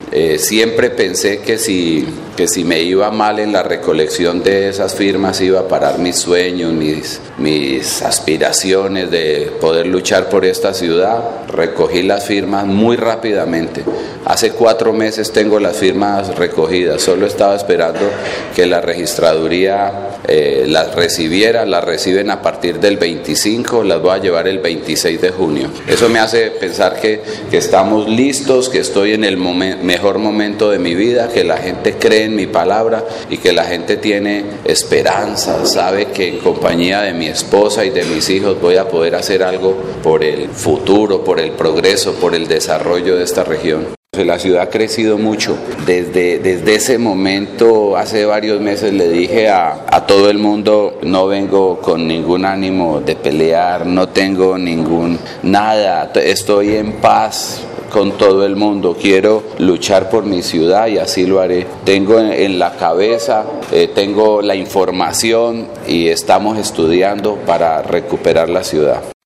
Siempre pensé que si me iba mal en la recolección de esas firmas iba a parar mis sueños, mis aspiraciones de poder luchar por esta ciudad. Recogí las firmas muy rápidamente. Hace 4 meses tengo las firmas recogidas, solo estaba esperando que la registraduría las recibiera. Las reciben a partir del 25, las voy a llevar el 26 de junio. Eso me hace pensar que estamos listos, que estoy en el mejor momento de mi vida, que la gente cree en mi palabra y que la gente tiene esperanza, sabe que en compañía de mi esposa y de mis hijos voy a poder hacer algo por el futuro, por el progreso, por el desarrollo de esta región. La ciudad ha crecido mucho. Desde ese momento, hace varios meses, le dije a todo el mundo, no vengo con ningún ánimo de pelear, no tengo nada, estoy en paz con todo el mundo, quiero luchar por mi ciudad y así lo haré. Tengo en la cabeza, tengo la información y estamos estudiando para recuperar la ciudad.